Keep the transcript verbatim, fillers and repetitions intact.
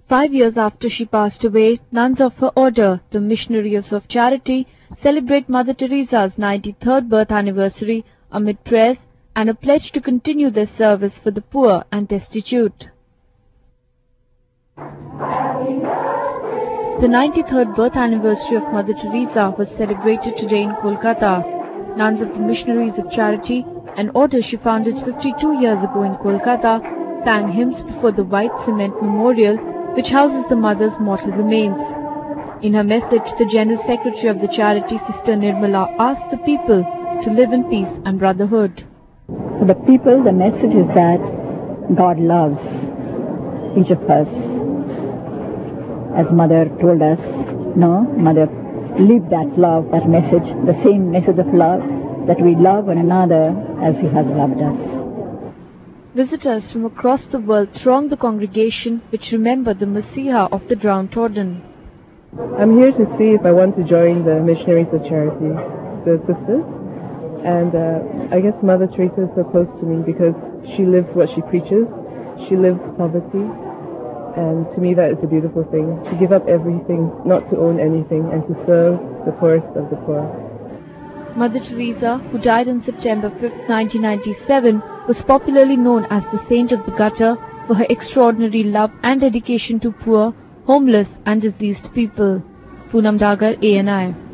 Five years after she passed away, nuns of her order, the Missionaries of Charity, celebrate Mother Teresa's ninety-third birth anniversary amid prayers and a pledge to continue their service for the poor and destitute. The ninety-third birth anniversary of Mother Teresa was celebrated today in Kolkata. Nuns of the Missionaries of Charity, an order she founded fifty-two years ago in Kolkata, sang hymns before the white cement memorial which houses the mother's mortal remains. In her message, the General Secretary of the charity, Sister Nirmala, asked the people to live in peace and brotherhood. For the people, the message is that God loves each of us. As Mother told us, no, Mother lived that love, that message, the same message of love, that we love one another as He has loved us. Visitors from across the world throng the congregation which remember the Messiah of the downtrodden. I'm here to see if I want to join the Missionaries of Charity, the sisters. And uh, I guess Mother Teresa is so close to me because she lives what she preaches. She lives poverty. And to me that is a beautiful thing, to give up everything, not to own anything, and to serve the poorest of the poor. Mother Teresa, who died on September fifth, nineteen ninety-seven, was popularly known as the Saint of the Gutter for her extraordinary love and dedication to poor, homeless and diseased people. Poonam Dagar, A N I.